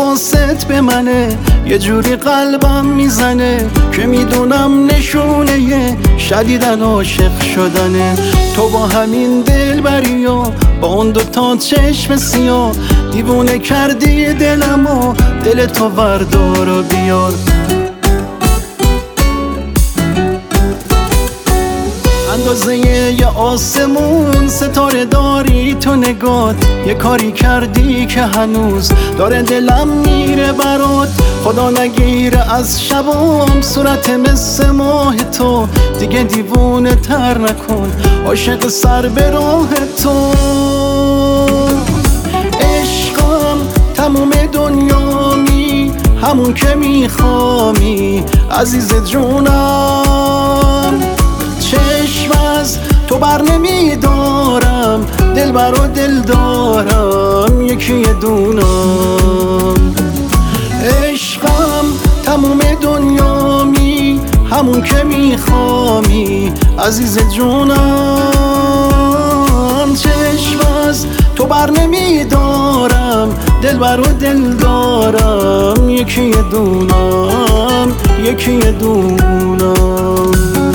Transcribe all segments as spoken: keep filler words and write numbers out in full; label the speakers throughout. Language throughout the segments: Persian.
Speaker 1: حواست به منه، یه جوری قلبم میزنه که میدونم نشونه شدیدن عاشق شدنه. تو با همین دلبری و با اون دوتا چشم سیاه دیوونه کردی دلمو، دل تو وردار و بیار. اندازه یه آسمون ستاره داری تو نگات، یه کاری کردی که هنوز داره دلم میره برات. خدا نگیره از شبام صورت مثل ماه تو، دیگه دیوونه تر نکن عاشق سر به راه تو. عشقم تموم دنیامی، همون که میخوامی عزیز جونم. چشم از تو بر نمیدارم، دل بر و دل دارم یکی دونم. عشقم تموم دنیامی، همون که میخوامی عزیز جونم. چشم از تو بر نمیدارم، دل بر و دل دارم یکی دونم، یکی دونم.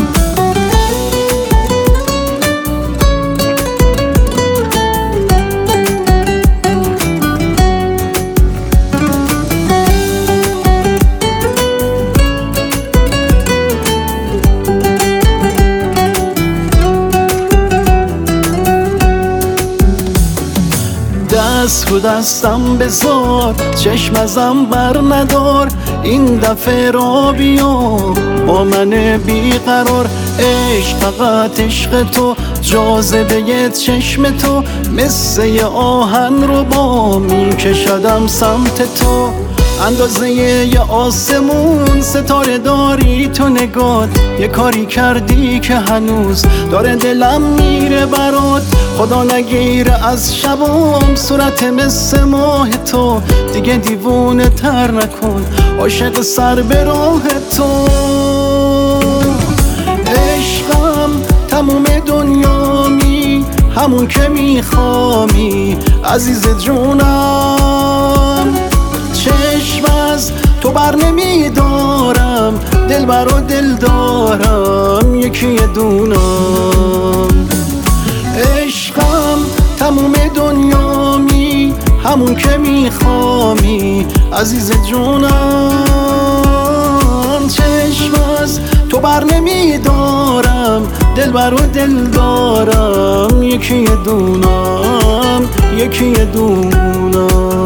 Speaker 1: دست رو دستم بذار، چشم ازم بر ندار، این دفعه را بیا با من بیقرار. عشق فقط عشق تو، جاذبه چشم تو، مثل یه آهن رو با میکشدم سمت تو. اندازه یه آسمون ستاره داری تو نگات، یه کاری کردی که هنوز داره دلم میره برات. خدا نگیره از شبام صورت مثل ماه تو، دیگه دیوونه تر نکن عاشق سر به راه تو. عشقم تموم دنیامی، همون که میخوامی عزیز جونم. چشم از تو بر نمیدارم، دل بر و دل دارم یکی دونم. عشقم تموم دنیامی، همون که میخوامی عزیز جونم. چشم از تو بر نمیدارم، دل بر و دل دارم یکی دونم، یکی دونم.